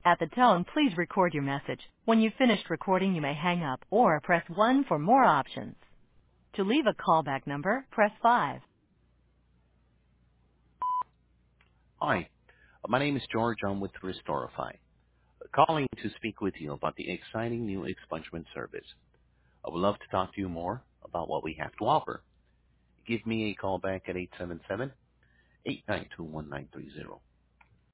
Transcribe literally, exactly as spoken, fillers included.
At the tone, please record your message. When you've finished recording, you may hang up or press one for more options. To leave a callback number, press five. Hi, uh, my name is George. I'm with Restorify, calling to speak with you about the exciting new expungement service. I would love to talk to you more about what we have to offer. Give me a call back at eight seven seven, eight nine two, one nine three zero.